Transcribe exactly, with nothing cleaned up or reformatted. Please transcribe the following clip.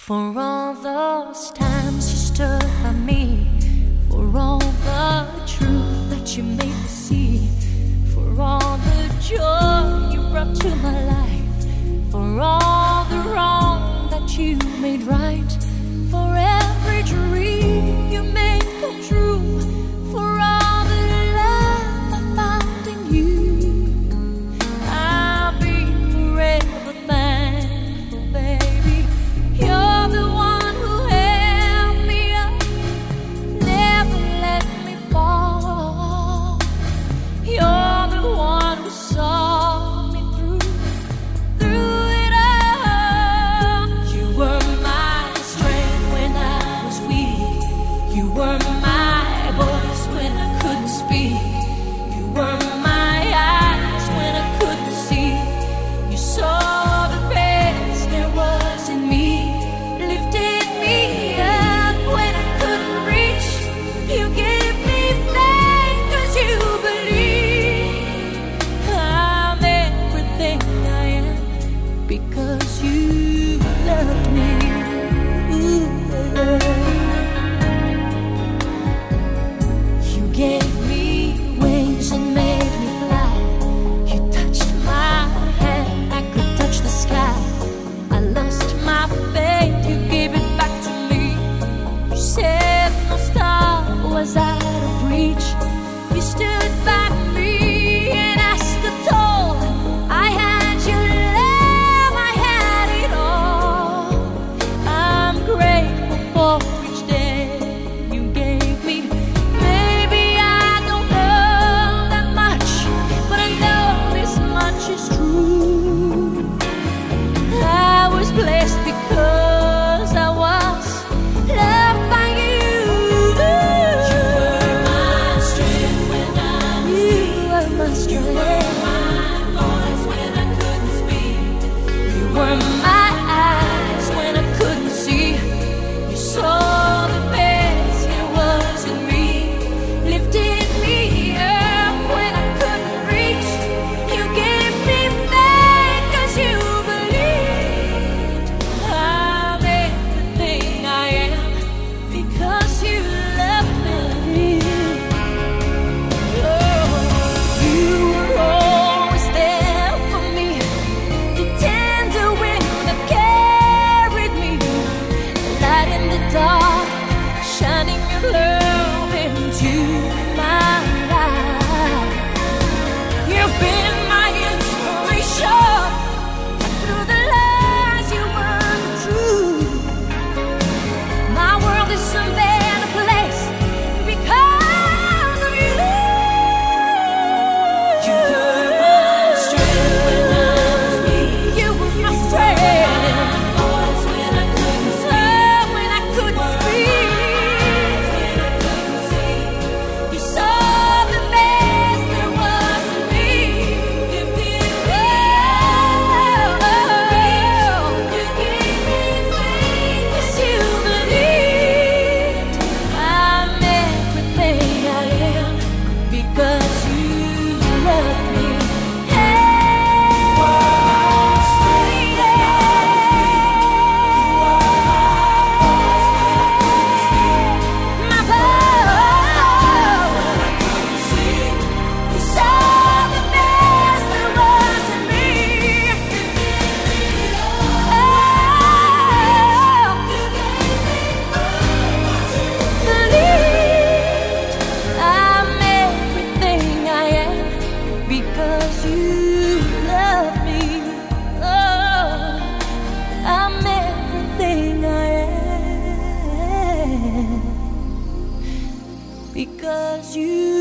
For all those times you stood by me, for all the truth that you made me see, for all the joy you brought to my life, for all the wrong that you made right, for every dream you made come true, for all the love I found in you, I'll be forever thankful, baby. You're the one who held me up, never let me fall. You're the one who saw me through, through it all. You were my strength when I was weak. You were my voice when I couldn't speak. You were my eyes when I couldn't see. You saw the best there was in me, lifted me up when I couldn't reach. You gave me faith 'cause you believe I'm everything I am because you loved me. Ooh, you gave me wings and made me fly. You touched my hand, I could touch the sky. I lost my faith, you gave it back to me. You said no star was out of reach. You stood by me and I stood tall. I had your love, I had it all. I'm grateful for each day you gave me. Maybe I don't know that much, but I know this much is true. I was blessed because I was loved by you. You were my strength when I was weak. You were my strength. You were my voice when I couldn't speak. You were my eyes when I couldn't see. You saw the best there was in me, lifted me up when I couldn't reach. You gave me faith 'cause you believed I'm everything I am because you loved me. Oh, you were always there for me, the tender wind that carried me, light in the dark, shining your love into my life. You've been my inspiration through the lies you weren't true. My world is a better place because of you. You were my strength when I was weak. You were my strength. Voice when I couldn't speak. When I couldn't speak. You saw the best there was in me. Lifted me up. You gave me faith 'cause you believed I'm everything I am because you loved me. My voice. You saw the best there was in me. Believed I'm everything I am because you love me. Oh, I'm everything I am because you